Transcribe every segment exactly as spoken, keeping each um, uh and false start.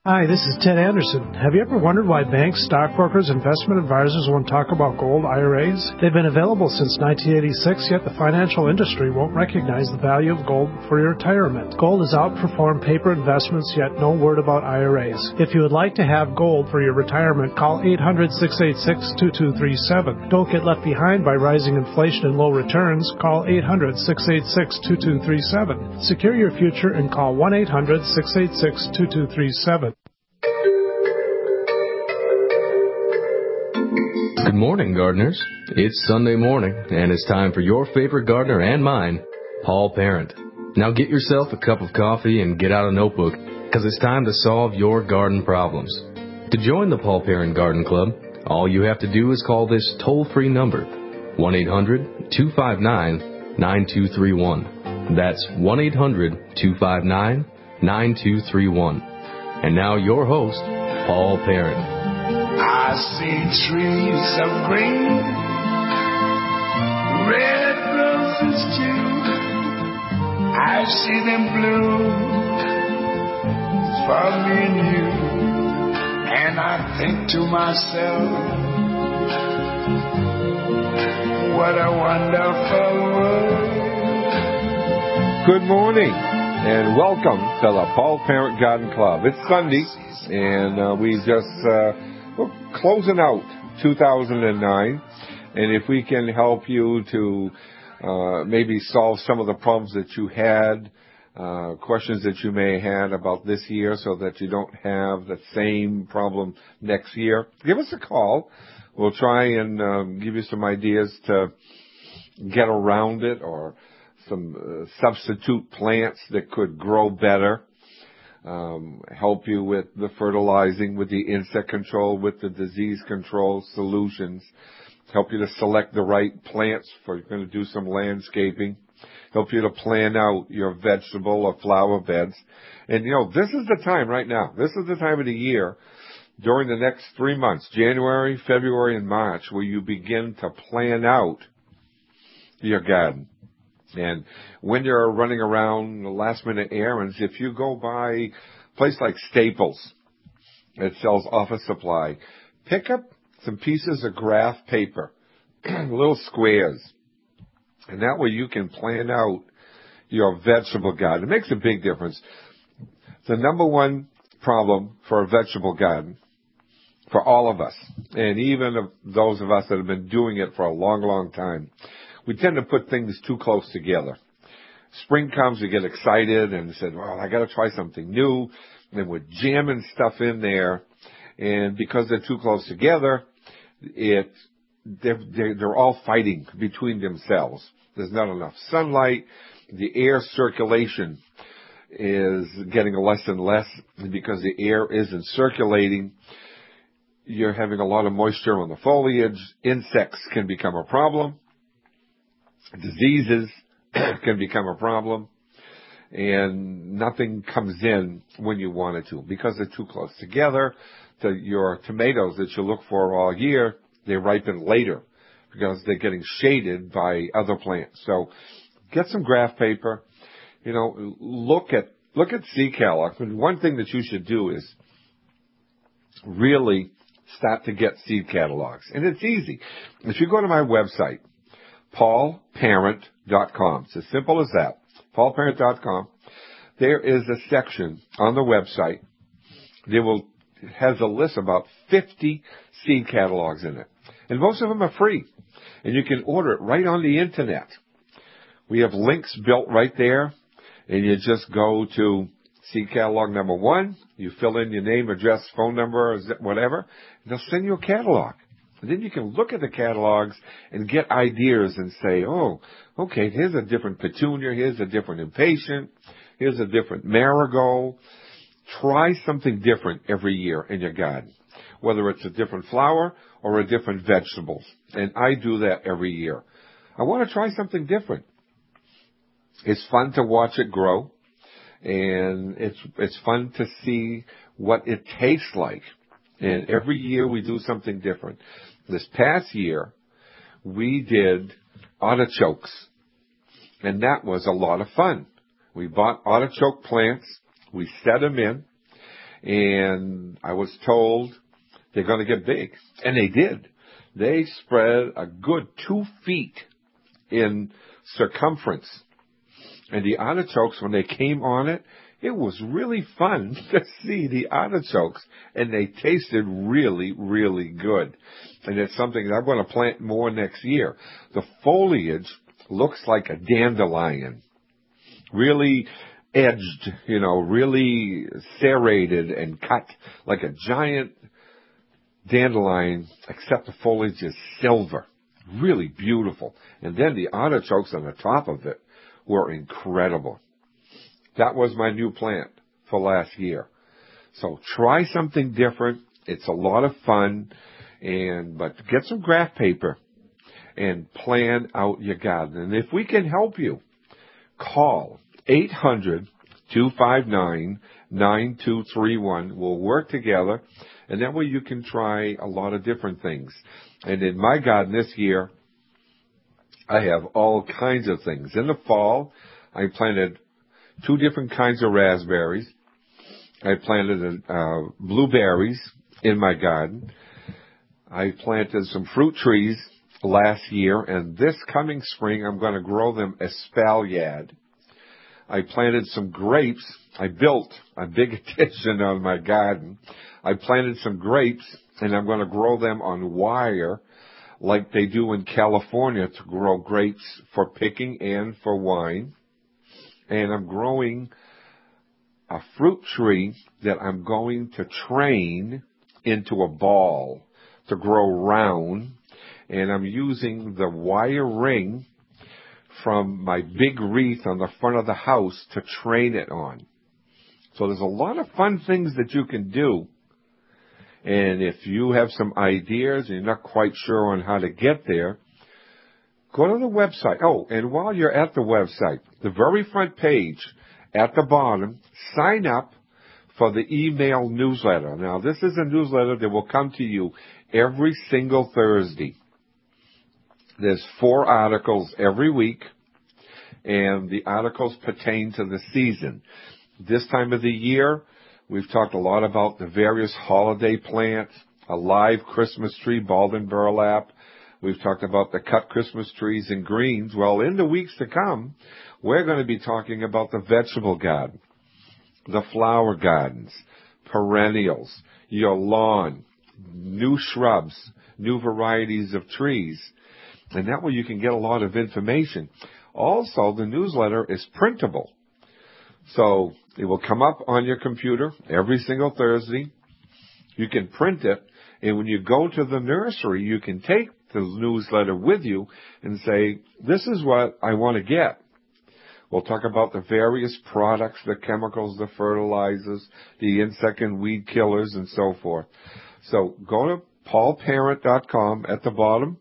Hi, this is Ted Anderson. Have you ever wondered why banks, stockbrokers, investment advisors won't talk about gold I R As? They've been available since nineteen eighty-six, yet the financial industry won't recognize the value of gold for your retirement. Gold has outperformed paper investments, yet no word about I R As. If you would like to have gold for your retirement, call eight hundred, six eight six, two two three seven. Don't get left behind by rising inflation and low returns. Call eight hundred, six eight six, two two three seven. Secure your future and call one eight hundred, six eight six, two two three seven. Good morning, gardeners. It's Sunday morning, and it's time for your favorite gardener and mine, Paul Parent. Now get yourself a cup of coffee and get out a notebook, because it's time to solve your garden problems. To join the Paul Parent Garden Club, all you have to do is call this toll-free number, one eight hundred, two five nine, nine two three one. That's one eight hundred, two five nine, nine two three one. And now your host, Paul Parent. I see trees of green, red roses too. I see them bloom for me and you. And I think to myself, what a wonderful world. Good morning and welcome to the Paul Parent Garden Club. It's Sunday and uh, we just... Uh, We're closing out two thousand nine, and if we can help you to uh, maybe solve some of the problems that you had, uh, questions that you may have had about this year so that you don't have the same problem next year, give us a call. We'll try and um, give you some ideas to get around it or some uh, substitute plants that could grow better. Um, help you with the fertilizing, with the insect control, with the disease control solutions, help you to select the right plants for you're going to do some landscaping, help you to plan out your vegetable or flower beds. And, you know, this is the time right now. This is the time of the year during the next three months, January, February, and March, where you begin to plan out your garden. And when you're running around the last minute errands, if you go by a place like Staples that sells office supply, pick up some pieces of graph paper, little squares, and that way you can plan out your vegetable garden. It makes a big difference. The number one problem for a vegetable garden, for all of us, and even those of us that have been doing it for a long, long time, we tend to put things too close together. Spring comes, we get excited and said, well, I got to try something new. And we're jamming stuff in there. And because they're too close together, it, they're, they're, they're all fighting between themselves. There's not enough sunlight. The air circulation is getting less and less. And because the air isn't circulating, you're having a lot of moisture on the foliage. Insects can become a problem. Diseases can become a problem, and nothing comes in when you want it to because they're too close together. To your tomatoes that you look for all year, they ripen later because they're getting shaded by other plants. So get some graph paper. You know, look at look at seed catalogs. One thing that you should do is really start to get seed catalogs, and it's easy. If you go to my website, paul parent dot com. It's as simple as that. paul parent dot com. There is a section on the website that will has a list of about fifty seed catalogs in it. And most of them are free. And you can order it right on the internet. We have links built right there. And you just go to seed catalog number one. You fill in your name, address, phone number, whatever. And they'll send you a catalog. And then you can look at the catalogs and get ideas and say, oh, okay, here's a different petunia, here's a different impatient, here's a different marigold. Try something different every year in your garden, whether it's a different flower or a different vegetables. And I do that every year. I want to try something different. It's fun to watch it grow, and it's it's fun to see what it tastes like. And every year we do something different. This past year, we did artichokes, and that was a lot of fun. We bought artichoke plants, we set them in, And I was told they're going to get big. And they did. They spread a good two feet in circumference. And the artichokes, when they came on it, it was really fun to see the artichokes. And they tasted really, really good. And it's something that I'm going to plant more next year. The foliage looks like a dandelion. Really edged, you know, really serrated and cut like a giant dandelion, except the foliage is silver. Really beautiful. And then the artichokes on the top of it were incredible. That was my new plant for last year. So try something different. It's a lot of fun. And but get some graph paper and plan out your garden. And if we can help you, call eight hundred, two five nine, nine two three one. We'll work together, and that way you can try a lot of different things. And in my garden this year, I have all kinds of things. In the fall, I planted two different kinds of raspberries. I planted uh, blueberries in my garden. I planted some fruit trees last year, and this coming spring, I'm going to grow them espalier. I planted some grapes. I built a big addition on my garden. I planted some grapes, and I'm going to grow them on wire like they do in California to grow grapes for picking and for wine. And I'm growing a fruit tree that I'm going to train into a ball to grow round. And I'm using the wire ring from my big wreath on the front of the house to train it on. So there's a lot of fun things that you can do. And if you have some ideas and you're not quite sure on how to get there, go to the website. Oh, and while you're at the website, the very front page at the bottom, sign up for the email newsletter. Now, this is a newsletter that will come to you every single Thursday. There's four articles every week, and the articles pertain to the season. This time of the year, we've talked a lot about the various holiday plants, a live Christmas tree, balled in burlap. We've talked about the cut Christmas trees and greens. Well, in the weeks to come, we're going to be talking about the vegetable garden, the flower gardens, perennials, your lawn, new shrubs, new varieties of trees. And that way you can get a lot of information. Also, the newsletter is printable. So it will come up on your computer every single Thursday. You can print it. And when you go to the nursery, you can take the newsletter with you and say, this is what I want to get. We'll talk about the various products, the chemicals, the fertilizers, the insect and weed killers, and so forth. So go to paul parent dot com at the bottom.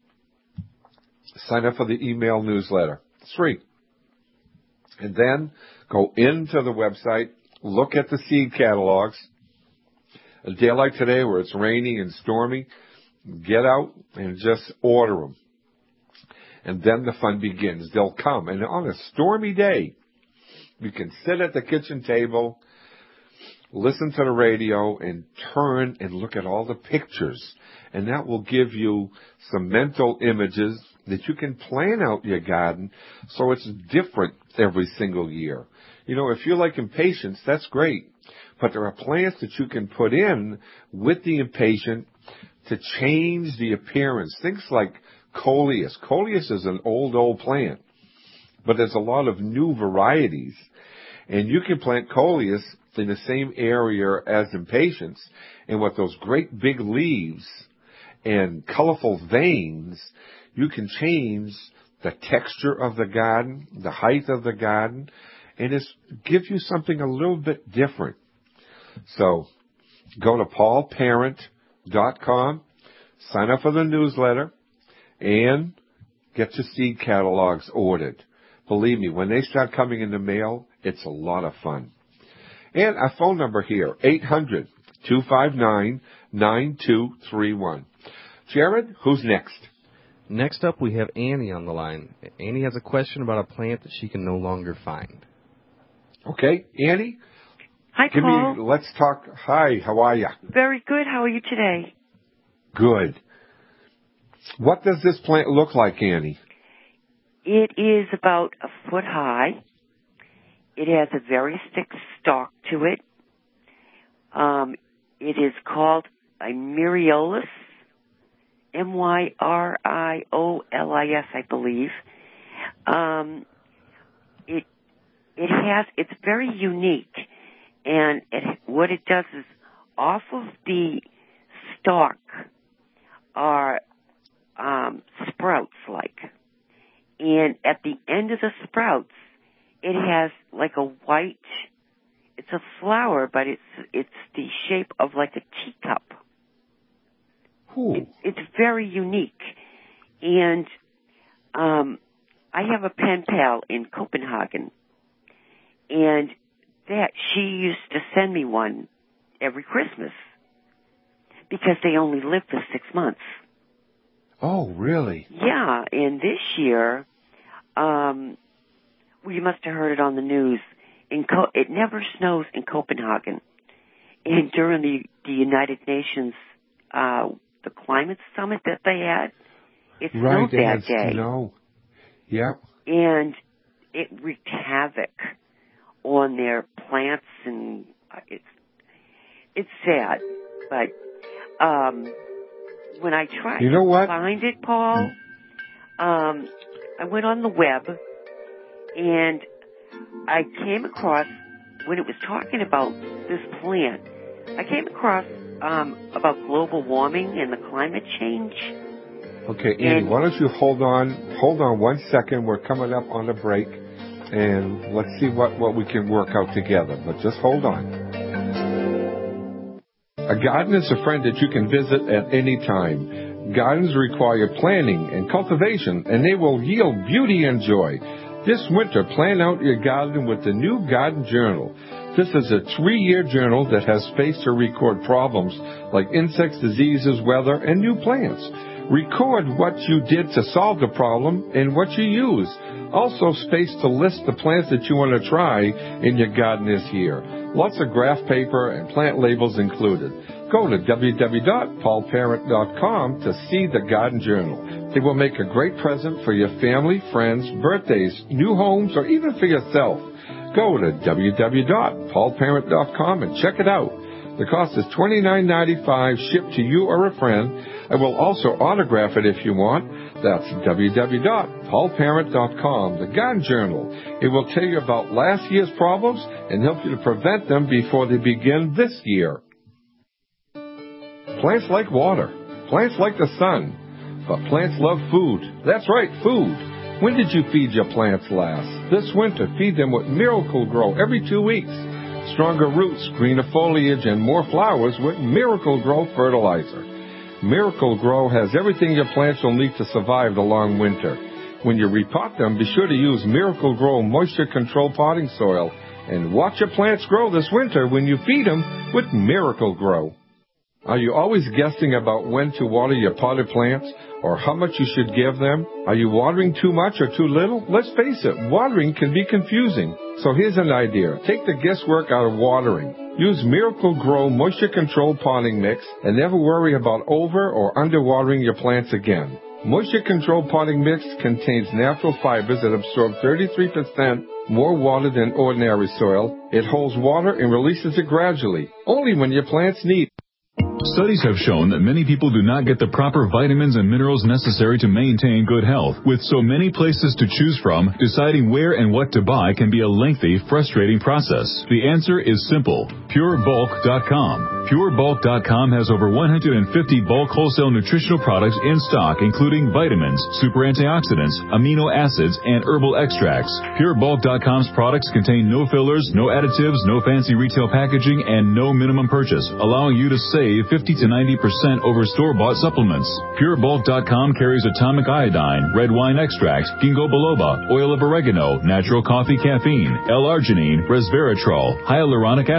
Sign up for the email newsletter. It's free. And then go into the website, look at the seed catalogs. A day like today where it's rainy and stormy, get out and just order them. And then the fun begins. They'll come. And on a stormy day, you can sit at the kitchen table, listen to the radio, and turn and look at all the pictures. And that will give you some mental images that you can plan out your garden so it's different every single year. You know, if you're like impatience, that's great. But there are plants that you can put in with the impatient to change the appearance. Things like coleus. Coleus is an old, old plant, but there's a lot of new varieties. And you can plant coleus in the same area as impatiens, and with those great big leaves and colorful veins, you can change the texture of the garden, the height of the garden, and it gives you something a little bit different. So go to paul parent dot com, sign up for the newsletter, and get your seed catalogs ordered. Believe me, when they start coming in the mail, it's a lot of fun. And our phone number here, eight hundred, two five nine, nine two three one. Jared, who's next? Next up, we have Annie on the line. Annie has a question about a plant that she can no longer find. Okay, Annie, Hi, Give Paul. me, let's talk. Hi, how are you? Very good. How are you today? Good. What does this plant look like, Annie? It is about a foot high. It has a very thick stalk to it. Um, it is called a Myriolus, M Y R I O L I S, I believe. Um, it it has it's very unique, and it, what it does is off of the stalk are um, sprouts, like, and at the end of the sprouts, it has like a white. It's a flower, but it's it's the shape of like a teacup. It, it's very unique, and um, I have a pen pal in Copenhagen, and that she used to send me one every Christmas because they only live for six months. Oh, really? Yeah, and this year, um, well, you must have heard it on the news. In Co- it never snows in Copenhagen, and during the the United Nations. Uh, The climate summit that they had, it snowed right, they that had day. Snow. Yeah. And it wreaked havoc on their plants, and it's it's sad. But um, when I tried you know to what? find it, Paul, um, I went on the web, and I came across, when it was talking about this plant, I came across Um, about global warming and the climate change. Okay, Andy, and, why don't you hold on, hold on one second. We're coming up on a break, and let's see what, what we can work out together. But just hold on. A garden is a friend that you can visit at any time. Gardens require planning and cultivation, and they will yield beauty and joy. This winter, plan out your garden with the new Garden Journal. This is a three-year journal that has space to record problems like insects, diseases, weather, and new plants. Record what you did to solve the problem and what you use. Also space to list the plants that you want to try in your garden this year. Lots of graph paper and plant labels included. Go to w w w dot paul parent dot com to see the Garden Journal. It will make a great present for your family, friends, birthdays, new homes, or even for yourself. Go to w w w dot paul parent dot com and check it out. The cost is twenty-nine ninety-five, shipped to you or a friend. I will also autograph it if you want. That's w w w dot paul parent dot com, the Garden Journal. It will tell you about last year's problems and help you to prevent them before they begin this year. Plants like water. Plants like the sun. But plants love food. That's right, food. When did you feed your plants last? This winter, feed them with Miracle-Gro every two weeks. Stronger roots, greener foliage, and more flowers with Miracle-Gro fertilizer. Miracle-Gro has everything your plants will need to survive the long winter. When you repot them, be sure to use Miracle-Gro moisture control potting soil. And watch your plants grow this winter when you feed them with Miracle-Gro. Are you always guessing about when to water your potted plants or how much you should give them? Are you watering too much or too little? Let's face it, watering can be confusing. So here's an idea. Take the guesswork out of watering. Use Miracle-Gro Moisture Control Potting Mix and never worry about over or underwatering your plants again. Moisture Control Potting Mix contains natural fibers that absorb thirty-three percent more water than ordinary soil. It holds water and releases it gradually, only when your plants need it. Studies have shown that many people do not get the proper vitamins and minerals necessary to maintain good health. With so many places to choose from, deciding where and what to buy can be a lengthy, frustrating process. The answer is simple. pure bulk dot com. pure bulk dot com has over one hundred fifty bulk wholesale nutritional products in stock, including vitamins, super antioxidants, amino acids, and herbal extracts. pure bulk dot com's products contain no fillers, no additives, no fancy retail packaging, and no minimum purchase, allowing you to save fifty to ninety percent over store-bought supplements. pure bulk dot com carries atomic iodine, red wine extract, ginkgo biloba, oil of oregano, natural coffee caffeine, L-arginine, resveratrol, hyaluronic acid,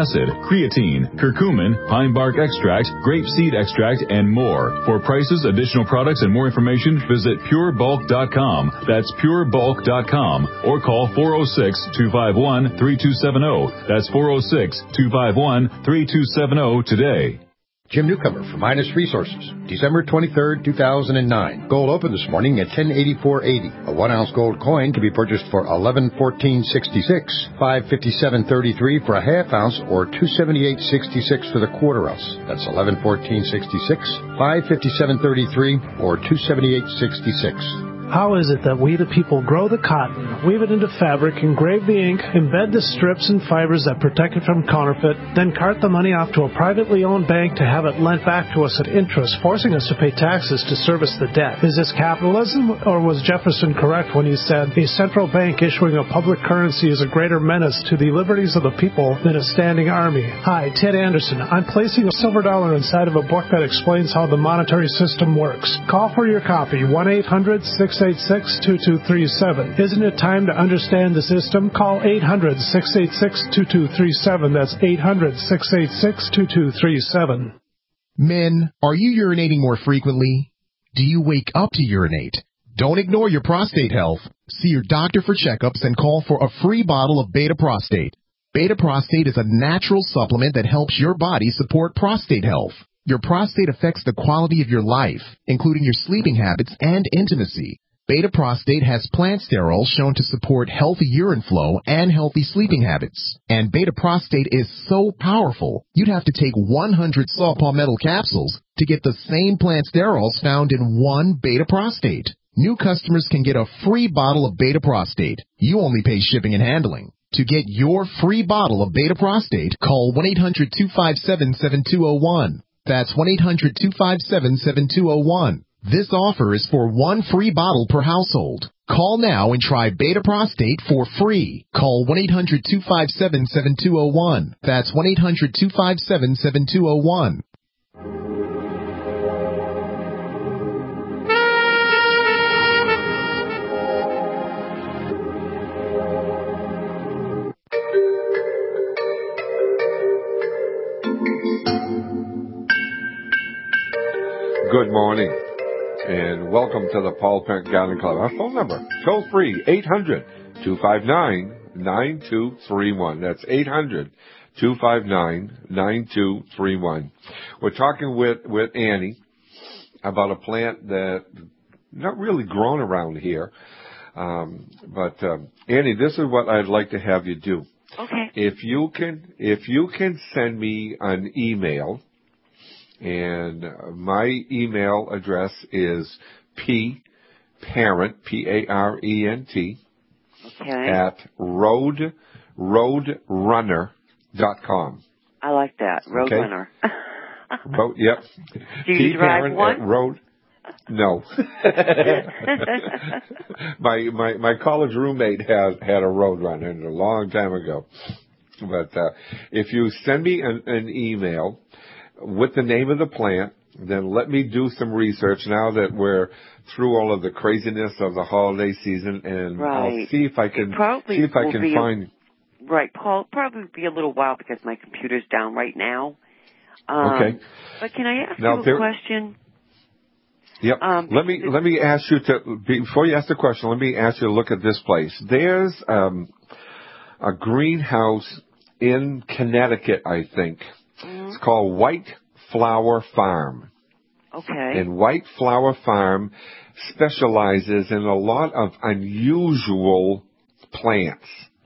creatine, curcumin, pine bark extract, grape seed extract, and more. For prices, additional products, and more information, visit pure bulk dot com. That's pure bulk dot com. Or call four oh six, two five one, three two seven oh. That's four oh six, two five one, three two seven oh today. Jim Newcomer from Midas Resources, December twenty-third, two thousand nine. Gold opened this morning at ten eighty-four eighty. A one-ounce gold coin can be purchased for eleven fourteen sixty-six, five fifty-seven thirty-three for a half ounce, or two seventy-eight sixty-six for the quarter ounce. That's eleven fourteen sixty-six, five fifty-seven thirty-three, or two seventy-eight sixty-six. How is it that we, the people, grow the cotton, weave it into fabric, engrave the ink, embed the strips and fibers that protect it from counterfeit, then cart the money off to a privately owned bank to have it lent back to us at interest, forcing us to pay taxes to service the debt? Is this capitalism, or was Jefferson correct when he said, a central bank issuing a public currency is a greater menace to the liberties of the people than a standing army? Hi, Ted Anderson. I'm placing a silver dollar inside of a book that explains how the monetary system works. Call for your copy, one eight hundred, six eight six, two two three seven. Isn't it time to understand the system? Call eight hundred, six eight six, two two three seven. That's eight hundred, six eight six, two two three seven. Men, are you urinating more frequently? Do you wake up to urinate? Don't ignore your prostate health. See your doctor for checkups and call for a free bottle of Beta Prostate. Beta Prostate is a natural supplement that helps your body support prostate health. Your prostate affects the quality of your life, including your sleeping habits and intimacy. Beta Prostate has plant sterols shown to support healthy urine flow and healthy sleeping habits. And Beta Prostate is so powerful, you'd have to take one hundred saw palmetto capsules to get the same plant sterols found in one Beta Prostate. New customers can get a free bottle of Beta Prostate. You only pay shipping and handling. To get your free bottle of Beta Prostate, call one eight hundred, two five seven, seven two zero one. That's one eight hundred, two five seven, seven two zero one. This offer is for one free bottle per household. Call now and try Beta Prostate for free. Call one eight hundred, two five seven, seven two zero one. That's one eight hundred, two five seven, seven two zero one. Good morning, and welcome to the Paul Parent Garden Club. Our phone number, toll free, eight hundred, two five nine, nine two three one. That's eight hundred, two five nine, nine two three one. We're talking with, with Annie about a plant that not really grown around here. Um, but, um, Annie, this is what I'd like to have you do. Okay. If you can, if you can send me an email, and my email address is pparent, P A R E N T, okay. at road, roadrunner dot com. I like that, Roadrunner. Okay. Road, yep. Do you drive one? At road, no. my, my, my college roommate had, had a Roadrunner a long time ago. But, uh, if you send me an, an email with the name of the plant, then let me do some research now that we're through all of the craziness of the holiday season, and right. I'll see if I can see if I can find. A, right, Paul. Probably be a little while because my computer's down right now. Um, okay. But can I ask now, you a there, question? Yep. Um, let me let me ask you to before you ask the question. Let me ask you to look at this place. There's um, a greenhouse in Connecticut, I think. Mm-hmm. It's called White Flower Farm. Okay. And White Flower Farm specializes in a lot of unusual plants.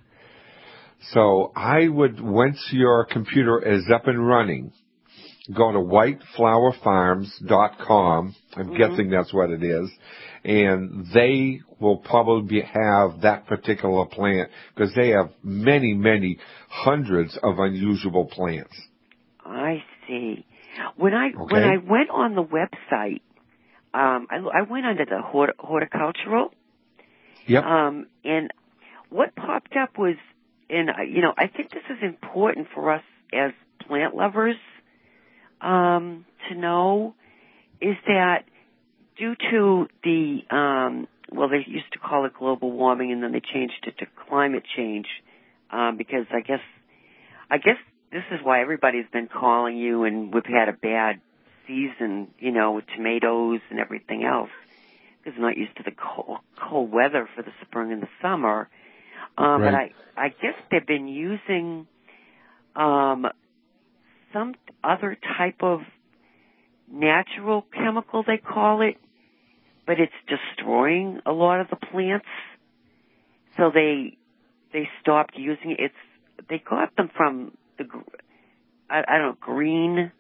So I would, once your computer is up and running, go to white flower farms dot com. I'm mm-hmm. guessing that's what it is. And they will probably have that particular plant because they have many, many hundreds of unusual plants. I see. When I okay. when I went on the website, um, I, I went under the hort- horticultural. Yep. Um, and what popped up was, and you know, I think this is important for us as plant lovers um, to know, is that due to the um, well, they used to call it global warming, and then they changed it to climate change um, because I guess I guess. this is why everybody's been calling you, and we've had a bad season, you know, with tomatoes and everything else, because we're not used to the cold, cold weather for the spring and the summer. Um, right. But I, I guess they've been using um, some other type of natural chemical, they call it, but it's destroying a lot of the plants. So they they stopped using it. It's they got them from the I, I don't know green.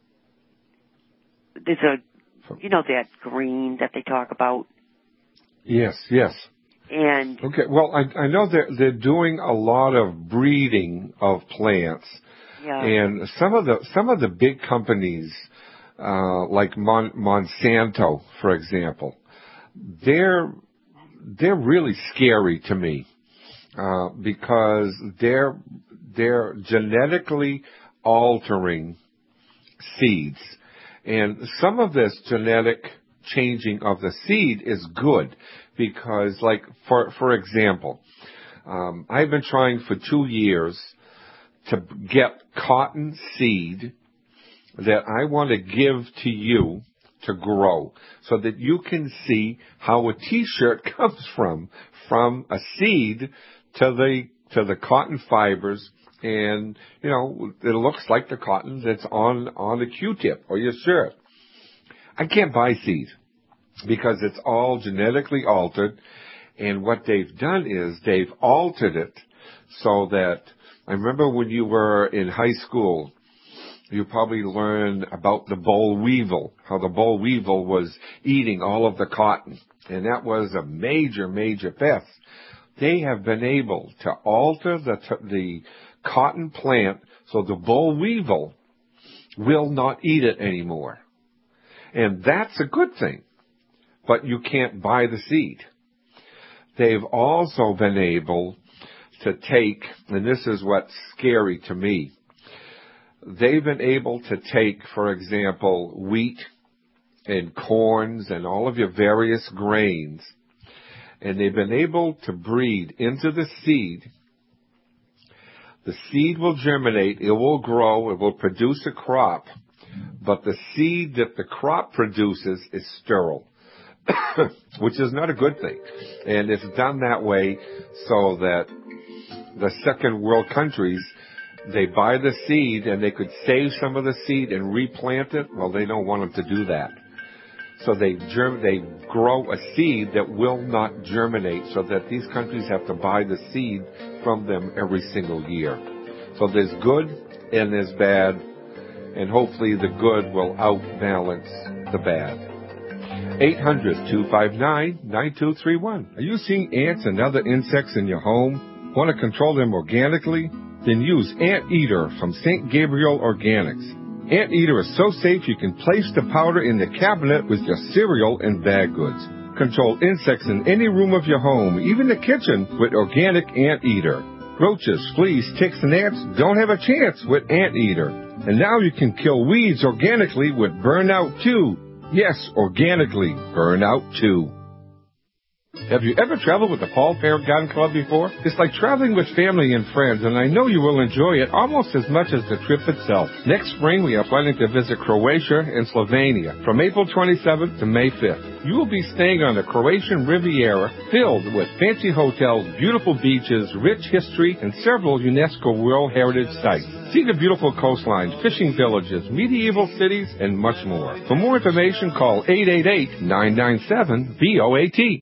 There's a you know that green that they talk about. Yes, yes. And okay, well, I, I know they're they're doing a lot of breeding of plants, yeah. and some of the some of the big companies, uh, like Mon, Monsanto, for example, they're they're really scary to me uh, because they're they're genetically altering seeds, and some of this genetic changing of the seed is good because, like, for for example, um, I've been trying for two years to get cotton seed that I want to give to you to grow so that you can see how a t-shirt comes from from a seed to the to the cotton fibers, and you know it looks like the cotton that's on on the Q-tip or your shirt. I can't buy seed because it's all genetically altered, and what they've done is they've altered it so that, I remember when you were in high school, you probably learned about the boll weevil, how the boll weevil was eating all of the cotton, and that was a major, major pest. They have been able to alter the the cotton plant so the boll weevil will not eat it anymore. And that's a good thing, but you can't buy the seed. They've also been able to take, and this is what's scary to me, they've been able to take, for example, wheat and corns and all of your various grains, and they've been able to breed into the seed. The seed will germinate, it will grow, it will produce a crop, but the seed that the crop produces is sterile, which is not a good thing. And it's done that way so that the second world countries, they buy the seed and they could save some of the seed and replant it. Well, they don't want them to do that. So they germ- they grow a seed that will not germinate so that these countries have to buy the seed from them every single year. So there's good and there's bad, and hopefully the good will outbalance the bad. eight hundred, two five nine, nine two three one. Are you seeing ants and other insects in your home? Want to control them organically? Then use Anteater from Saint Gabriel Organics. Anteater is so safe you can place the powder in the cabinet with your cereal and bag goods. Control insects in any room of your home, even the kitchen, with organic Anteater. Roaches, fleas, ticks, and ants don't have a chance with Anteater. And now you can kill weeds organically with Burnout two. Yes, organically, Burnout two. Have you ever traveled with the Paul Parent Garden Club before? It's like traveling with family and friends, and I know you will enjoy it almost as much as the trip itself. Next spring, we are planning to visit Croatia and Slovenia from April twenty-seventh to May fifth. You will be staying on the Croatian Riviera, filled with fancy hotels, beautiful beaches, rich history, and several UNESCO World Heritage Sites. See the beautiful coastlines, fishing villages, medieval cities, and much more. For more information, call eight eight eight, nine nine seven, B O A T.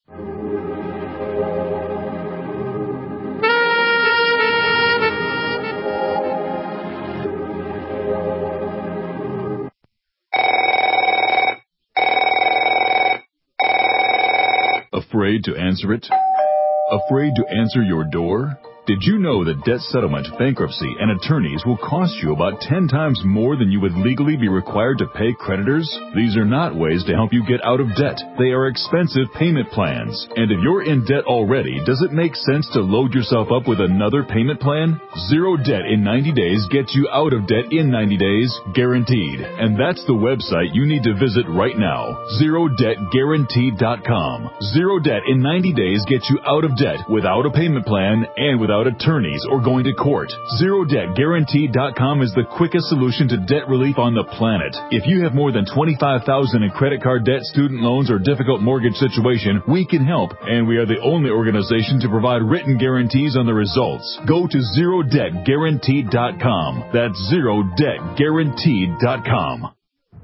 Afraid to answer it? Afraid to answer your door? Did you know that debt settlement, bankruptcy, and attorneys will cost you about ten times more than you would legally be required to pay creditors? These are not ways to help you get out of debt. They are expensive payment plans. And if you're in debt already, does it make sense to load yourself up with another payment plan? Zero Debt in ninety days gets you out of debt in ninety days, guaranteed. And that's the website you need to visit right now, zero debt guaranteed dot com. Zero Debt in ninety days gets you out of debt without a payment plan and without without attorneys or going to court. Zero Debt Guaranteed dot com is the quickest solution to debt relief on the planet. If you have more than twenty-five thousand dollars in credit card debt, student loans, or difficult mortgage situation, we can help, and we are the only organization to provide written guarantees on the results. Go to Zero Debt Guaranteed dot com. That's Zero Debt Guaranteed dot com.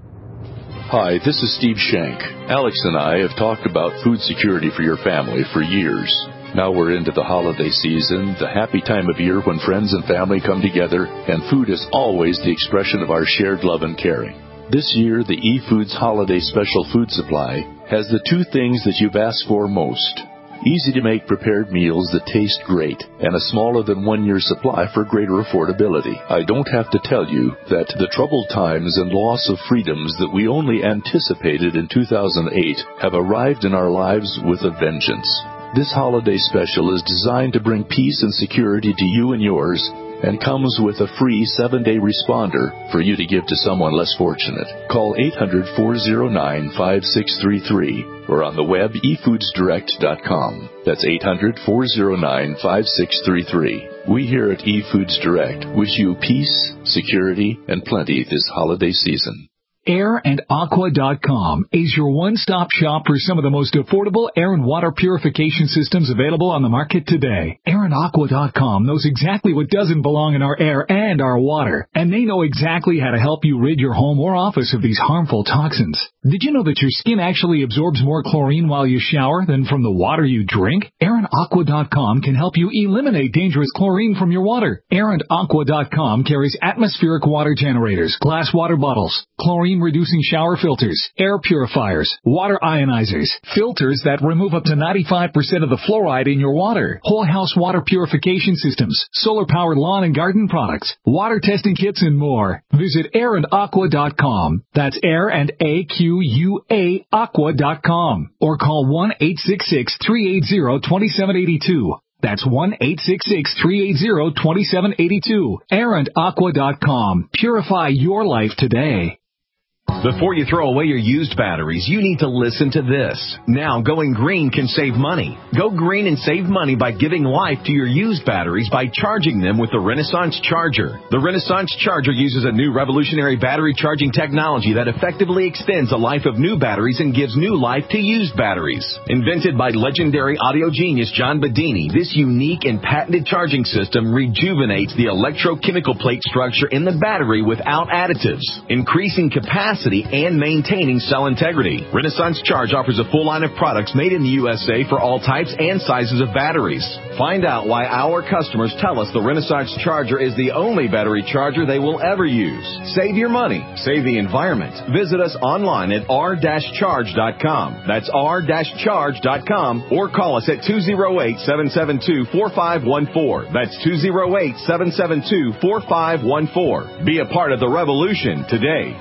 Hi, this is Steve Shank. Alex and I have talked about food security for your family for years. Now we're into the holiday season, the happy time of year when friends and family come together, and food is always the expression of our shared love and caring. This year, the eFoods Holiday Special Food Supply has the two things that you've asked for most. Easy-to-make prepared meals that taste great, and a smaller than one-year supply for greater affordability. I don't have to tell you that the troubled times and loss of freedoms that we only anticipated in two thousand eight have arrived in our lives with a vengeance. This holiday special is designed to bring peace and security to you and yours, and comes with a free seven-day responder for you to give to someone less fortunate. Call eight hundred, four oh nine, five six three three or on the web e foods direct dot com. That's eight hundred, four oh nine, five six three three. We here at eFoods Direct wish you peace, security, and plenty this holiday season. air and aqua dot com is your one-stop shop for some of the most affordable air and water purification systems available on the market today. air and aqua dot com knows exactly what doesn't belong in our air and our water, and they know exactly how to help you rid your home or office of these harmful toxins. Did you know that your skin actually absorbs more chlorine while you shower than from the water you drink? air and aqua dot com can help you eliminate dangerous chlorine from your water. air and aqua dot com carries atmospheric water generators, glass water bottles, chlorine reducing shower filters, air purifiers, water ionizers, filters that remove up to ninety-five percent of the fluoride in your water, whole house water purification systems, solar powered lawn and garden products, water testing kits, and more. Visit air and aqua dot com. That's air and A Q U A aqua dot com. Or call one eight six six, three eight zero, two seven eight two. That's one eight six six, three eight zero, two seven eight two. air and aqua dot com. Purify your life today. Before you throw away your used batteries, you need to listen to this. Now, going green can save money. Go green and save money by giving life to your used batteries by charging them with the Renaissance Charger. The Renaissance Charger uses a new revolutionary battery charging technology that effectively extends the life of new batteries and gives new life to used batteries. Invented by legendary audio genius John Bedini, this unique and patented charging system rejuvenates the electrochemical plate structure in the battery without additives, increasing capacity and maintaining cell integrity. Renaissance Charge offers a full line of products made in the U S A for all types and sizes of batteries. Find out why our customers tell us the Renaissance Charger is the only battery charger they will ever use. Save your money. Save the environment. Visit us online at r dash charge dot com. That's r dash charge dot com, or call us at two oh eight, seven seven two, four five one four. That's two oh eight, seven seven two, four five one four. Be a part of the revolution today.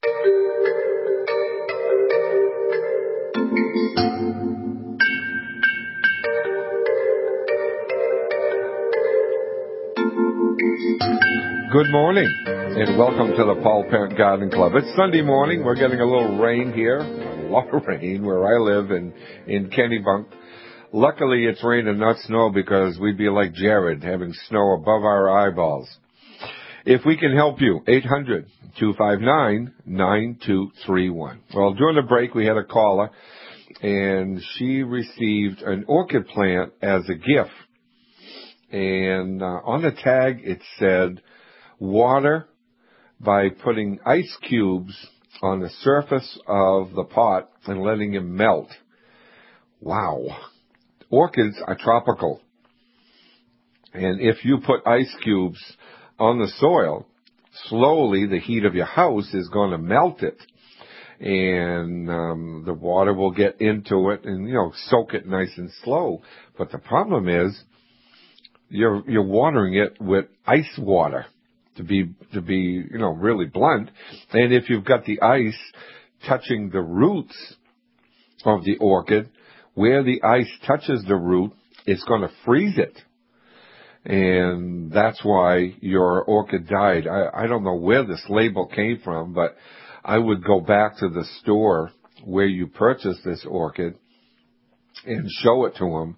Good morning, and welcome to the Paul Parent Garden Club. It's Sunday morning. We're getting a little rain here, a lot of rain where I live in, in Kennebunk. Luckily, it's rain and not snow, because we'd be like Jared, having snow above our eyeballs. If we can help you, eight hundred, two five nine, nine two three one. Well, during the break, we had a caller, and she received an orchid plant as a gift. And uh, on the tag, it said, water by putting ice cubes on the surface of the pot and letting them melt. Wow. Orchids are tropical. And if you put ice cubes on the soil, slowly the heat of your house is going to melt it. And um, the water will get into it and, you know, soak it nice and slow. But the problem is you're you're watering it with ice water. To be, to be, you know, really blunt. And if you've got the ice touching the roots of the orchid, where the ice touches the root, it's going to freeze it. And that's why your orchid died. I, I don't know where this label came from, but I would go back to the store where you purchased this orchid and show it to them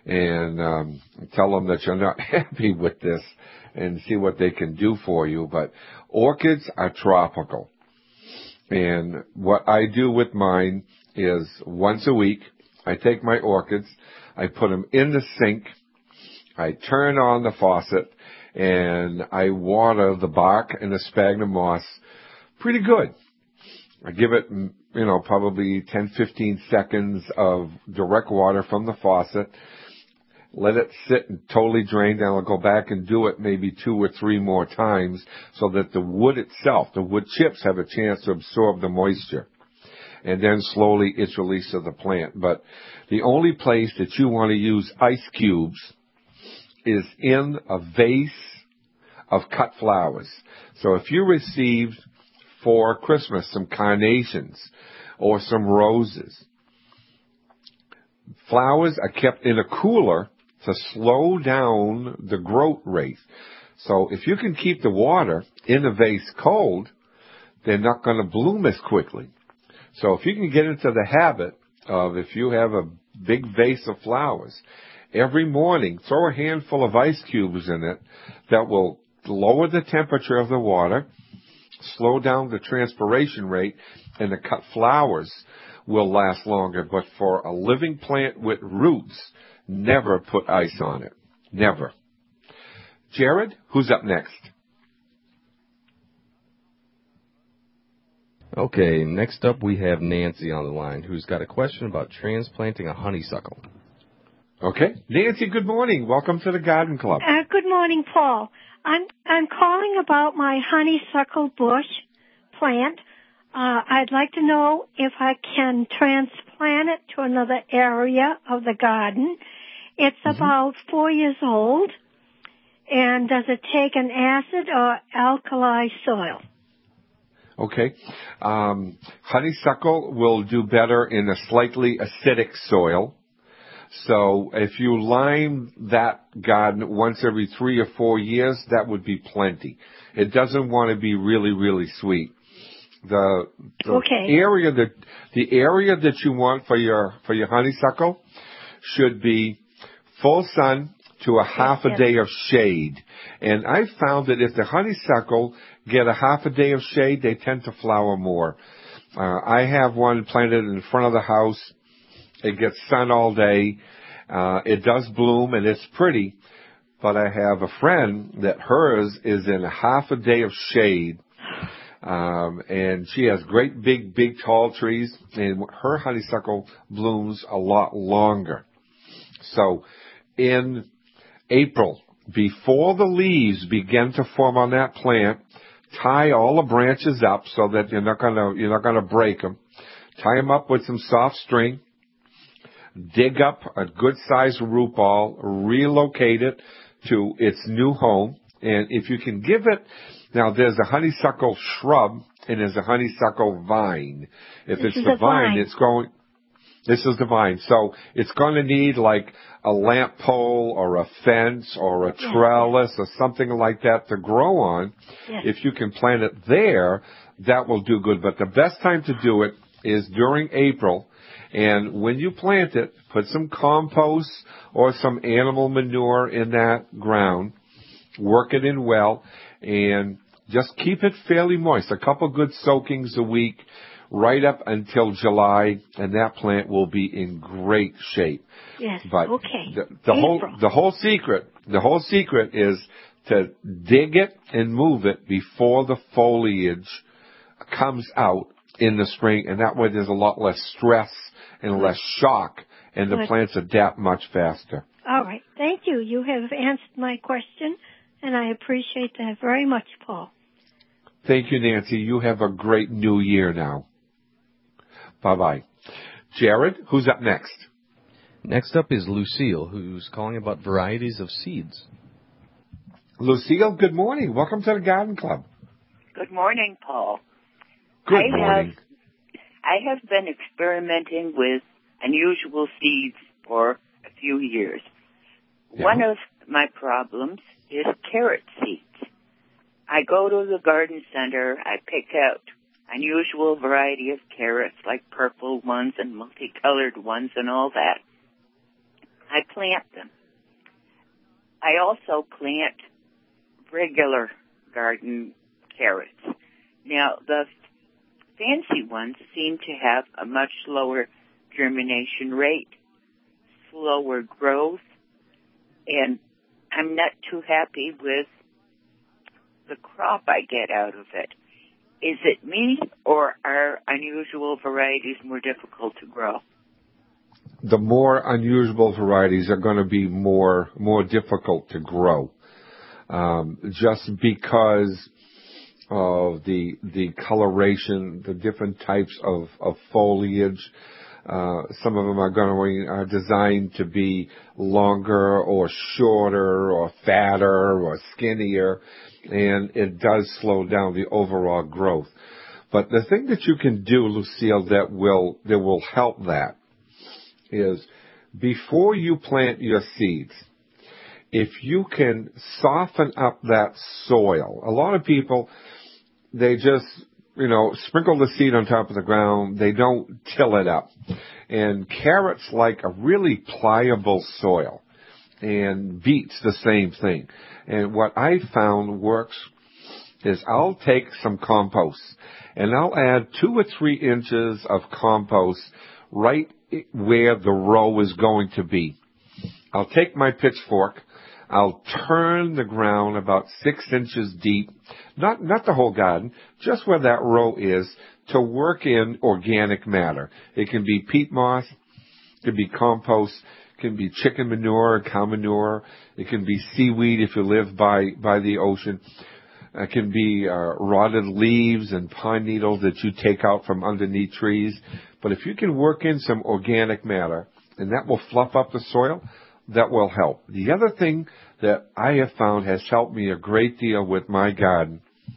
and um, tell them that you're not happy with this and see what they can do for you. But orchids are tropical. And what I do with mine is once a week, I take my orchids, I put them in the sink, I turn on the faucet, and I water the bark and the sphagnum moss pretty good. I give it, you know, probably ten, fifteen seconds of direct water from the faucet. Let it sit and totally drain. Then I'll go back and do it maybe two or three more times so that the wood itself, the wood chips, have a chance to absorb the moisture. And then slowly it's released to the plant. But the only place that you want to use ice cubes is in a vase of cut flowers. So if you received for Christmas some carnations or some roses, flowers are kept in a cooler to slow down the growth rate. So if you can keep the water in the vase cold, they're not going to bloom as quickly. So if you can get into the habit of, if you have a big vase of flowers, every morning throw a handful of ice cubes in it that will lower the temperature of the water, slow down the transpiration rate, and the cut flowers will last longer. But for a living plant with roots, never put ice on it. Never. Jared, who's up next? Okay, next up we have Nancy on the line, who's got a question about transplanting a honeysuckle. Okay. Nancy, good morning. Welcome to the Garden Club. Uh, good morning, Paul. I'm I'm calling about my honeysuckle bush plant. Uh, I'd like to know if I can transplant it to another area of the garden. It's mm-hmm. about four years old. And does it take an acid or alkali soil? Okay. Um, honeysuckle will do better in a slightly acidic soil. So if you lime that garden once every three or four years, that would be plenty. It doesn't want to be really, really sweet. The, the okay. area that the area that you want for your for your honeysuckle should be full sun to a half a day of shade. And I found that if the honeysuckle get a half a day of shade, they tend to flower more. Uh, I have one planted in front of the house. It gets sun all day. Uh, it does bloom and it's pretty. But I have a friend that hers is in a half a day of shade. Um, and she has great big, big tall trees, and her honeysuckle blooms a lot longer. So in April, before the leaves begin to form on that plant, tie all the branches up so that you're not gonna, you're not gonna break them. Tie them up with some soft string. Dig up a good sized root ball, relocate it to its new home. And if you can give it, now there's a honeysuckle shrub and there's a honeysuckle vine. If this it's the vine, vine, it's going, this is the vine. So it's going to need like a lamp pole or a fence or a trellis or something like that to grow on. Yes. If you can plant it there, that will do good. But the best time to do it is during April. And when you plant it, put some compost or some animal manure in that ground. Work it in well, and just keep it fairly moist. A couple good soakings a week, right up until July, and that plant will be in great shape. Yes. But okay. the, the whole the whole secret the whole secret is to dig it and move it before the foliage comes out in the spring, and that way there's a lot less stress and less shock, and the Good. plants adapt much faster. All right. Thank you. You have answered my question, and I appreciate that very much, Paul. Thank you, Nancy. You have a great new year now. Bye-bye. Jared, who's up next? Next up is Lucille, who's calling about varieties of seeds. Lucille, good morning. Welcome to the Garden Club. Good morning, Paul. Good I morning. Have, I have been experimenting with unusual seeds for a few years. Yeah. One of my problems is carrot seeds. I go to the garden center, I pick out unusual variety of carrots, like purple ones and multicolored ones and all that. I plant them. I also plant regular garden carrots. Now, the fancy ones seem to have a much lower germination rate, slower growth, and I'm not too happy with the crop I get out of it. Is it me, or are unusual varieties more difficult to grow? The more unusual varieties are going to be more more difficult to grow, um, just because of the the coloration, the different types of, of foliage. Uh, some of them are going are designed to be longer or shorter or fatter or skinnier, and it does slow down the overall growth. But the thing that you can do, Lucille, that will that will help that is before you plant your seeds, if you can soften up that soil. A lot of people, they just, you know, sprinkle the seed on top of the ground. They don't till it up. And carrots like a really pliable soil, and beets the same thing. And what I found works is I'll take some compost and I'll add two or three inches of compost right where the row is going to be. I'll take my pitchfork, I'll turn the ground about six inches deep, not not the whole garden, just where that row is, to work in organic matter. It can be peat moss, it can be compost, it can be chicken manure, cow manure, it can be seaweed if you live by, by the ocean. It can be uh, rotted leaves and pine needles that you take out from underneath trees. But if you can work in some organic matter, and that will fluff up the soil, that will help. The other thing that I have found has helped me a great deal with my garden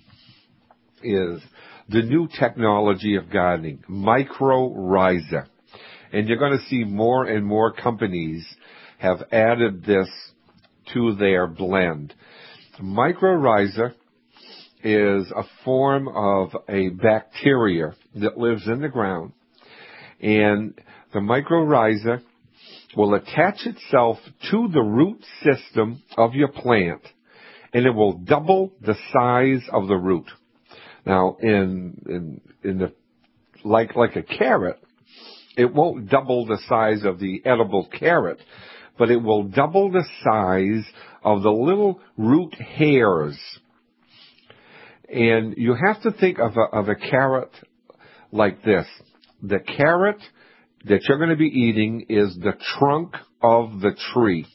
is the new technology of gardening, mycorrhiza. And you're going to see more and more companies have added this to their blend. Mycorrhiza is a form of a bacteria that lives in the ground, and the mycorrhiza will attach itself to the root system of your plant, and it will double the size of the root. Now, in in in the like like a carrot, it won't double the size of the edible carrot, but it will double the size of the little root hairs. And you have to think of a, of a carrot like this. The carrot that you're going to be eating is the trunk of the tree.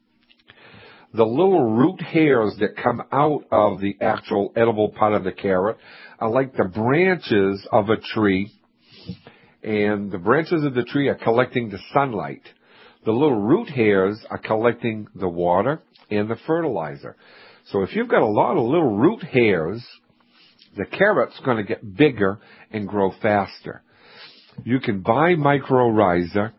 The little root hairs that come out of the actual edible part of the carrot are like the branches of a tree, and the branches of the tree are collecting the sunlight. The little root hairs are collecting the water and the fertilizer. So if you've got a lot of little root hairs, the carrot's going to get bigger and grow faster. You can buy mycorrhiza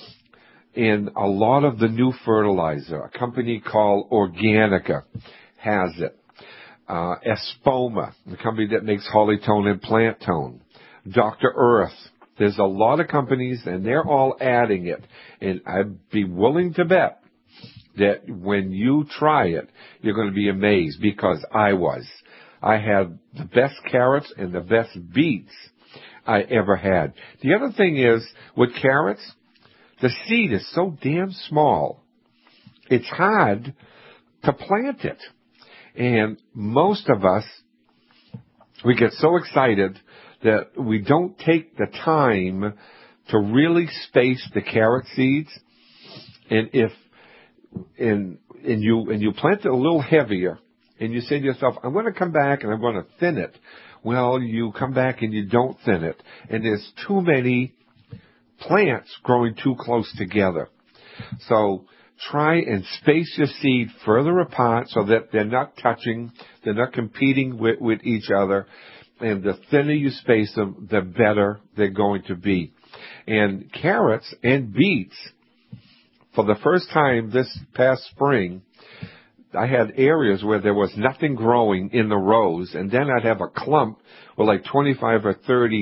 in a lot of the new fertilizer. A company called Organica has it. Uh, Espoma, the company that makes Hollytone and Plant Tone. Doctor Earth. There's a lot of companies, and they're all adding it. And I'd be willing to bet that when you try it, you're going to be amazed, because I was. I had the best carrots and the best beets I ever had. The other thing is, with carrots, the seed is so damn small, it's hard to plant it. And most of us, we get so excited that we don't take the time to really space the carrot seeds. And if and and you and you plant it a little heavier, and you say to yourself, I'm going to come back and I'm going to thin it. Well, you come back and you don't thin it. And there's too many plants growing too close together. So try and space your seed further apart so that they're not touching, they're not competing with, with each other. And the thinner you space them, the better they're going to be. And carrots and beets, for the first time this past spring, I had areas where there was nothing growing in the rows, and then I'd have a clump with like twenty-five or thirty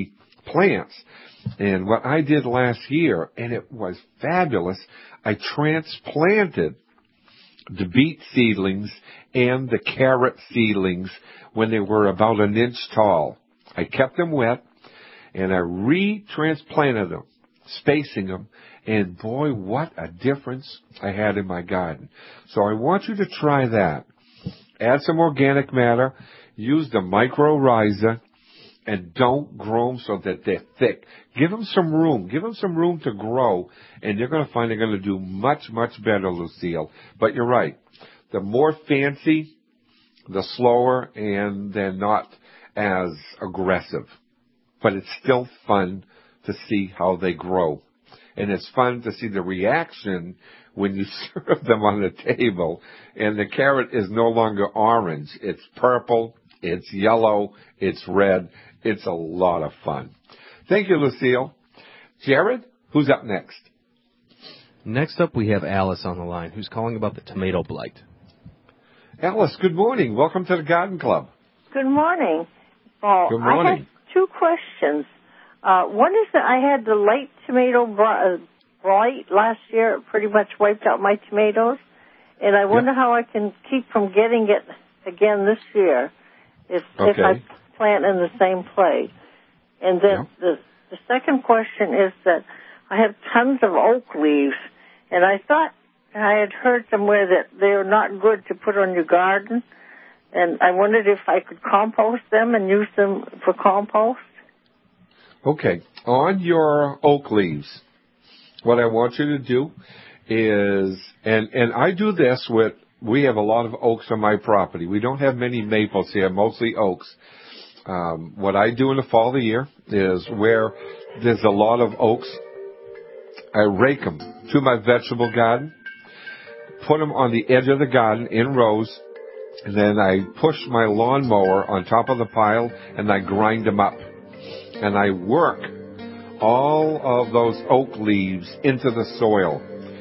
plants. And what I did last year, and it was fabulous, I transplanted the beet seedlings and the carrot seedlings when they were about an inch tall. I kept them wet, and I re-transplanted them, spacing them, and boy, what a difference I had in my garden. So I want you to try that. Add some organic matter, use the mycorrhiza, and don't grow them so that they're thick. Give them some room. Give them some room to grow, and you're going to find they're going to do much, much better, Lucille. But you're right. The more fancy, the slower, and they're not as aggressive. But it's still fun to see how they grow. And it's fun to see the reaction when you serve them on the table, and the carrot is no longer orange. It's purple, it's yellow, it's red. It's a lot of fun. Thank you, Lucille. Jared, who's up next? Next up, we have Alice on the line, who's calling about the tomato blight. Alice, good morning. Welcome to the Garden Club. Good morning, Paul. Good morning. I have two questions. Uh, one is that I had the late tomato blight last year. It pretty much wiped out my tomatoes. And I wonder yep. how I can keep from getting it again this year if, okay. if I plant in the same place. And then yep. the, the second question is that I have tons of oak leaves, and I thought I had heard somewhere that they're not good to put on your garden. And I wondered if I could compost them and use them for compost. Okay. On your oak leaves, what I want you to do is, and, and I do this with, we have a lot of oaks on my property. We don't have many maples here, mostly oaks. Um, what I do in the fall of the year is where there's a lot of oaks, I rake them to my vegetable garden, put them on the edge of the garden in rows, and then I push my lawnmower on top of the pile, and I grind them up. And I work all of those oak leaves into the soil.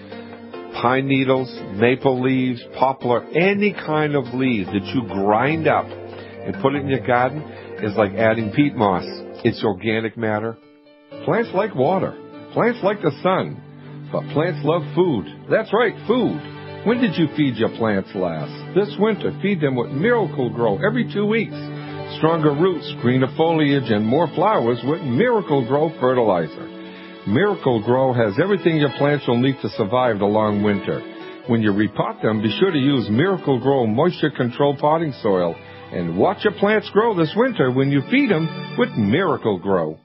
Pine needles, maple leaves, poplar, any kind of leaves that you grind up and put it in your garden is like adding peat moss. It's organic matter. Plants like water. Plants like the sun. But plants love food. That's right, food. When did you feed your plants last? This winter, feed them with Miracle-Gro every two weeks. Stronger roots, greener foliage, and more flowers with Miracle-Gro fertilizer. Miracle-Gro has everything your plants will need to survive the long winter. When you repot them, be sure to use Miracle-Gro moisture control potting soil. And watch your plants grow this winter when you feed them with Miracle-Gro.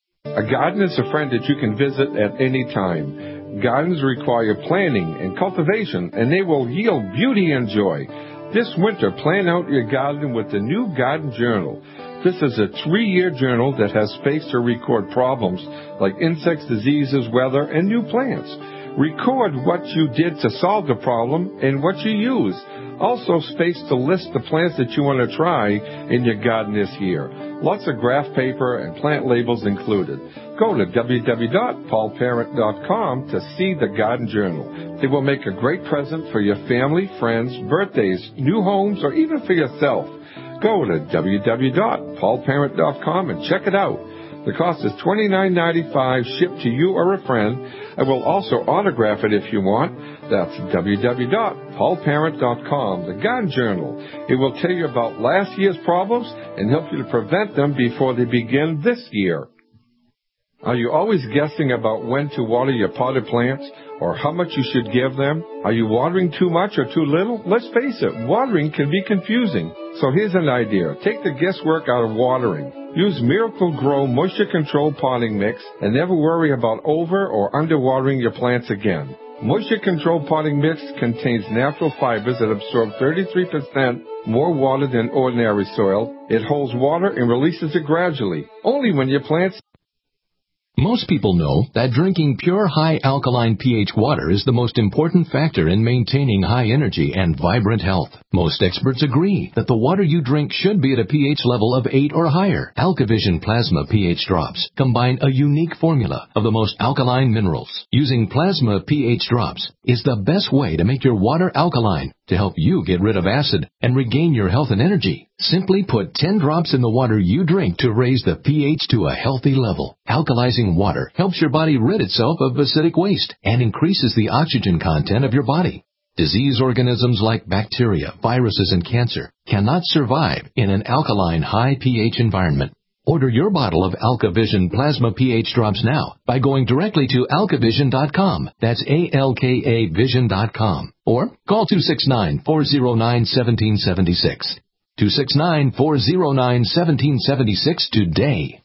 A garden is a friend that you can visit at any time. Gardens require planning and cultivation, and they will yield beauty and joy. This winter, plan out your garden with the new Garden Journal. This is a three-year journal that has space to record problems like insects, diseases, weather, and new plants. Record what you did to solve the problem and what you used. Also space to list the plants that you want to try in your garden this year. Lots of graph paper and plant labels included. Go to w w w dot paul parent dot com to see the Garden Journal. It will make a great present for your family, friends, birthdays, new homes, or even for yourself. Go to w w w dot paul parent dot com and check it out. The cost is twenty-nine ninety-five, shipped to you or a friend. I will also autograph it if you want. That's w w w dot paul parent dot com, the Garden Journal. It will tell you about last year's problems and help you to prevent them before they begin this year. Are you always guessing about when to water your potted plants or how much you should give them? Are you watering too much or too little? Let's face it, watering can be confusing. So here's an idea. Take the guesswork out of watering. Use Miracle-Gro Moisture Control Potting Mix and never worry about over or underwatering your plants again. Moisture Control Potting Mix contains natural fibers that absorb thirty-three percent more water than ordinary soil. It holds water and releases it gradually, only when your plants... Most people know that drinking pure high alkaline pH water is the most important factor in maintaining high energy and vibrant health. Most experts agree that the water you drink should be at a pH level of eight or higher. AlkaVision Plasma pH drops combine a unique formula of the most alkaline minerals. Using plasma pH drops is the best way to make your water alkaline to help you get rid of acid and regain your health and energy. Simply put ten drops in the water you drink to raise the pH to a healthy level. Alkalizing water helps your body rid itself of acidic waste and increases the oxygen content of your body. Disease organisms like bacteria, viruses, and cancer cannot survive in an alkaline high pH environment. Order your bottle of AlkaVision Plasma pH Drops now by going directly to alkavision dot com. That's A L K A vision dot com. Or call two six nine, four zero nine, one seven seven six. two six nine, four zero nine, one seven seven six today.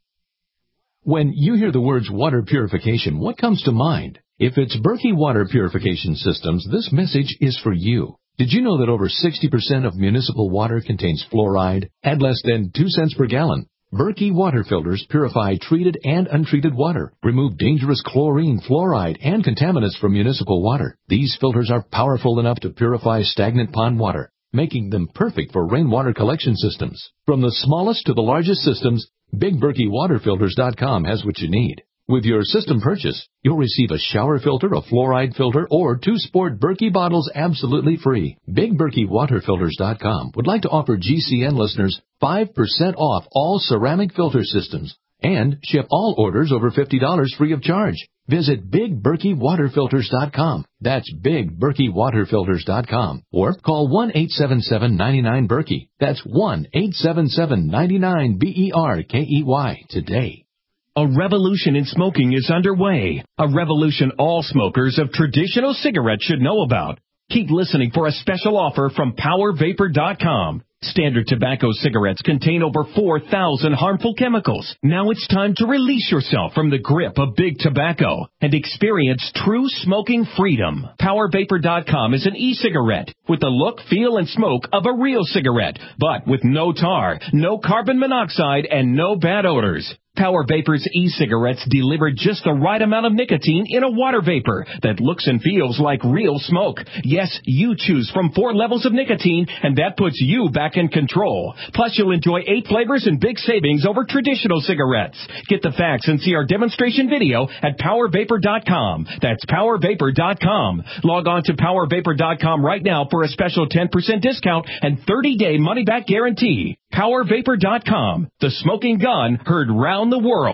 When you hear the words water purification, what comes to mind? If it's Berkey Water Purification Systems, this message is for you. Did you know that over sixty percent of municipal water contains fluoride at less than two cents per gallon? Berkey water filters purify treated and untreated water, remove dangerous chlorine, fluoride, and contaminants from municipal water. These filters are powerful enough to purify stagnant pond water, making them perfect for rainwater collection systems. From the smallest to the largest systems, Big Berkey Water Filters dot com has what you need. With your system purchase, you'll receive a shower filter, a fluoride filter, or two sport Berkey bottles absolutely free. Big Berkey Water Filters dot com would like to offer G C N listeners five percent off all ceramic filter systems and ship all orders over fifty dollars free of charge. Visit Big Berkey Water Filters dot com. That's Big Berkey Water Filters dot com. Or call one eight seven seven, nine nine, Berkey. That's one eight seven seven, nine nine, B E R K E Y today. A revolution in smoking is underway. A revolution all smokers of traditional cigarettes should know about. Keep listening for a special offer from Power Vapor dot com. Standard tobacco cigarettes contain over four thousand harmful chemicals. Now it's time to release yourself from the grip of big tobacco and experience true smoking freedom. Power Vapor dot com is an e-cigarette with the look, feel, and smoke of a real cigarette, but with no tar, no carbon monoxide, and no bad odors. Power Vapor's e-cigarettes deliver just the right amount of nicotine in a water vapor that looks and feels like real smoke. Yes, you choose from four levels of nicotine, and that puts you back in control. Plus, you'll enjoy eight flavors and big savings over traditional cigarettes. Get the facts and see our demonstration video at Power Vapor dot com. That's Power Vapor dot com. Log on to Power Vapor dot com right now for a special ten percent discount and thirty day money-back guarantee. Power Vapor dot com. The smoking gun heard round the world.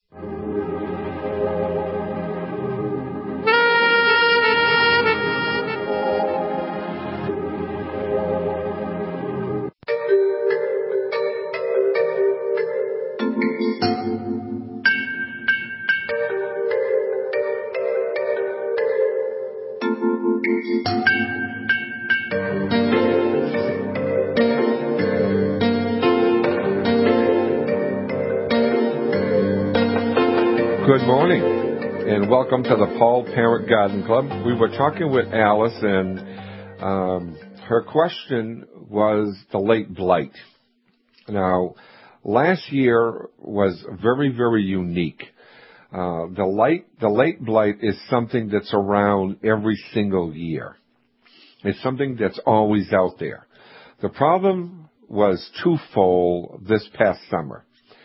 Good morning, and welcome to the Paul Parent Garden Club. We were talking with Alice, and um, her question was the late blight. Now, last year was very, very unique. Uh, the late, the late blight is something that's around every single year. It's something that's always out there. The problem was twofold this past summer.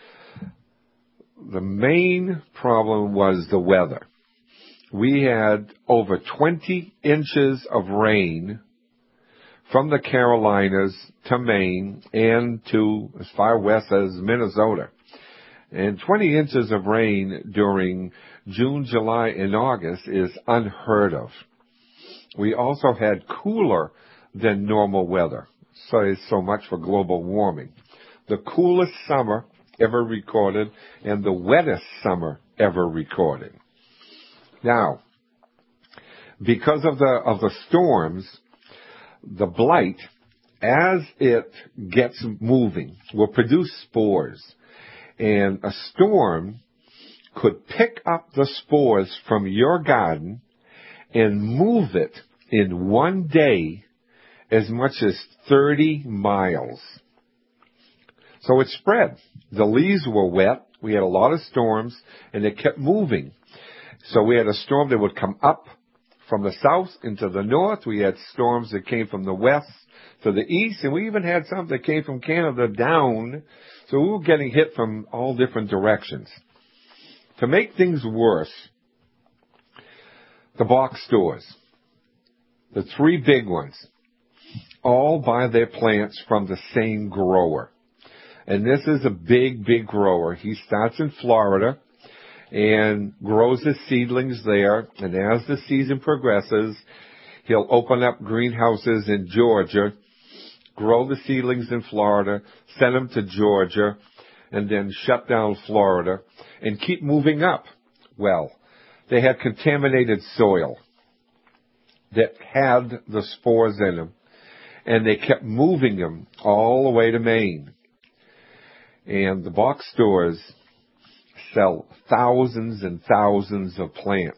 The main problem was the weather. We had over twenty inches of rain from the Carolinas to Maine and to as far west as Minnesota. And twenty inches of rain during June, July, and August is unheard of. We also had cooler than normal weather. So it's so much for global warming. The coolest summer ever recorded and the wettest summer ever recorded. Now, because of the of the storms, the blight, as it gets moving, will produce spores. And a storm could pick up the spores from your garden and move it in one day as much as thirty miles. So it spread. The leaves were wet. We had a lot of storms, and it kept moving. So we had a storm that would come up from the south into the north. We had storms that came from the west to the east, and we even had some that came from Canada down. So we were getting hit from all different directions. To make things worse, the box stores, the three big ones, all buy their plants from the same grower. And this is a big, big grower. He starts in Florida and grows his seedlings there. And as the season progresses, he'll open up greenhouses in Georgia, grow the seedlings in Florida, send them to Georgia, and then shut down Florida and keep moving up. Well, they had contaminated soil that had the spores in them, and they kept moving them all the way to Maine. And the box stores sell thousands and thousands of plants.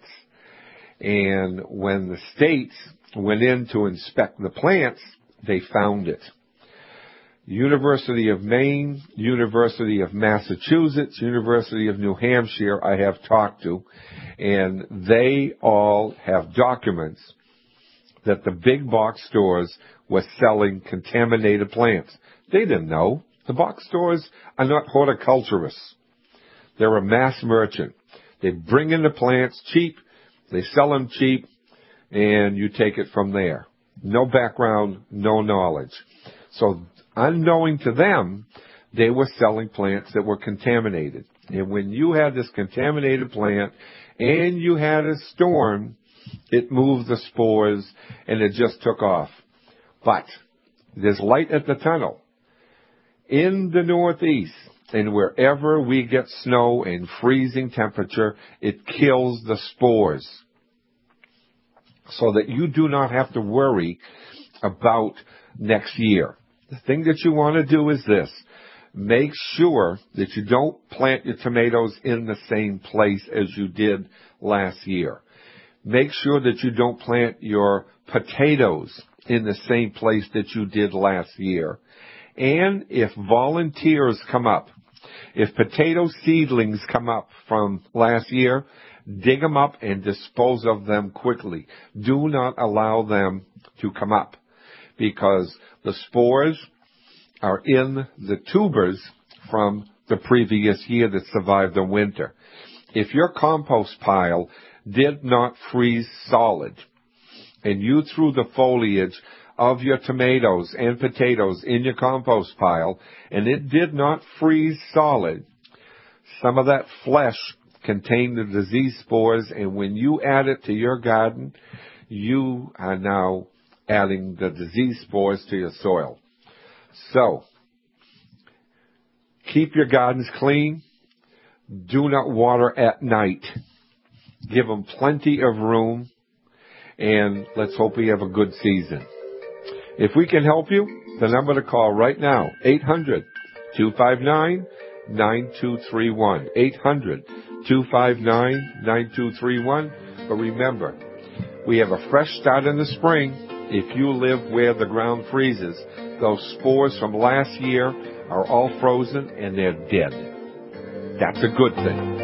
And when the states went in to inspect the plants, they found it. University of Maine, University of Massachusetts, University of New Hampshire, I have talked to, and they all have documents that the big box stores were selling contaminated plants. They didn't know. The box stores are not horticulturists. They're a mass merchant. They bring in the plants cheap, they sell them cheap, and you take it from there. No background, no knowledge. So unknowing to them, they were selling plants that were contaminated. And when you had this contaminated plant and you had a storm, it moved the spores and it just took off. But there's light at the tunnel. In the Northeast, and wherever we get snow and freezing temperature, it kills the spores. So that you do not have to worry about next year. The thing that you want to do is this. Make sure that you don't plant your tomatoes in the same place as you did last year. Make sure that you don't plant your potatoes in the same place that you did last year. And if volunteers come up, if potato seedlings come up from last year, dig them up and dispose of them quickly. Do not allow them to come up because the spores are in the tubers from the previous year that survived the winter. If your compost pile did not freeze solid and you threw the foliage of your tomatoes and potatoes in your compost pile and it did not freeze solid, some of that flesh contained the disease spores, and when you add it to your garden, you are now adding the disease spores to your soil. So, keep your gardens clean. Do not water at night. Give them plenty of room, and let's hope we have a good season. If we can help you, the number to call right now, eight hundred, two five nine, nine two three one. eight hundred, two five nine, nine two three one. But remember, we have a fresh start in the spring. If you live where the ground freezes, those spores from last year are all frozen and they're dead. That's a good thing.